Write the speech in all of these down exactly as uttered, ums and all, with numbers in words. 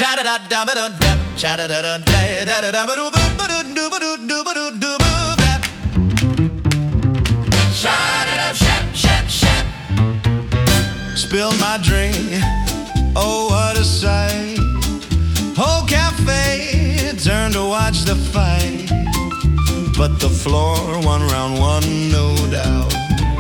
Spilled my drink, oh what a sight. Whole cafe turned to watch the fight, but the floor one round one, no doubt.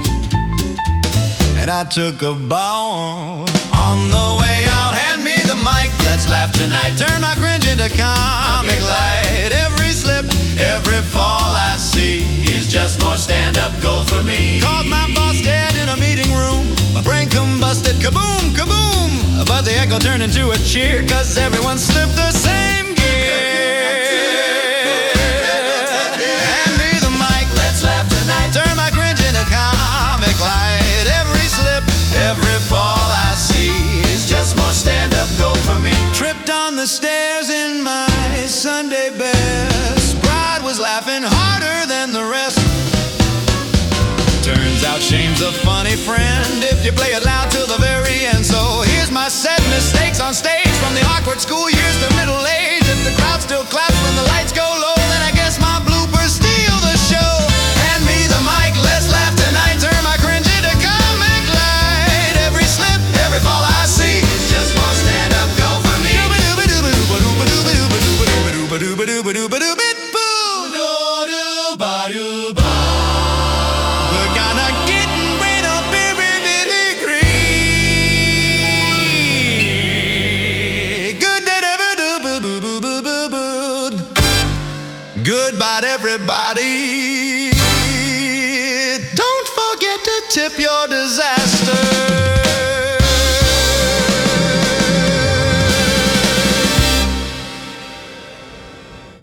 And I took a bow. On the way out, hand me the mic, let's laugh tonight. Turn my cringe into comic light. Every slip, every fall I see is just more stand-up gold for me. Called my boss dead in a meeting room, my brain combusted, kaboom, kaboom. But the echo turned into a cheer, cause everyone slipped the same gear. Hand me the mic, let's laugh tonight. Turn my cringe into comic light. Every slip, every fall I see is just more stand-up gold for me. Tripped on the stairs in my Sunday best. Pride was laughing harder than the rest. Turns out shame's a funny friend if you play it loud till the very end. So here's my set mistakes on stage, from the awkward school years to middle age. If the crowd still claps when the lights go low, then I guess my bloopers steal the show. Hand me the mic, let's laugh tonight. Turn my cringe into comic light. Every slip, every fall I see, just more stand-up go for me. We're gonna get rid of degree. Good night, everybody. Goodbye, everybody.